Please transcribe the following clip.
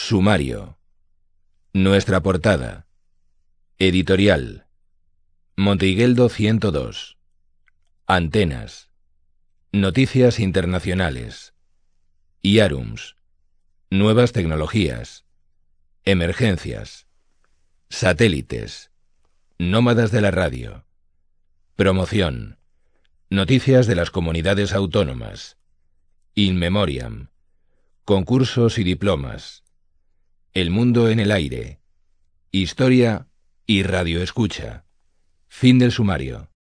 Sumario. Nuestra portada. Editorial. Monteigueldo 102. Antenas. Noticias internacionales. IARUMS. Nuevas tecnologías. Emergencias. Satélites. Nómadas de la radio. Promoción. Noticias de las comunidades autónomas. In Memoriam. Concursos y diplomas. El mundo en el aire. Historia y radioescucha. Fin del sumario.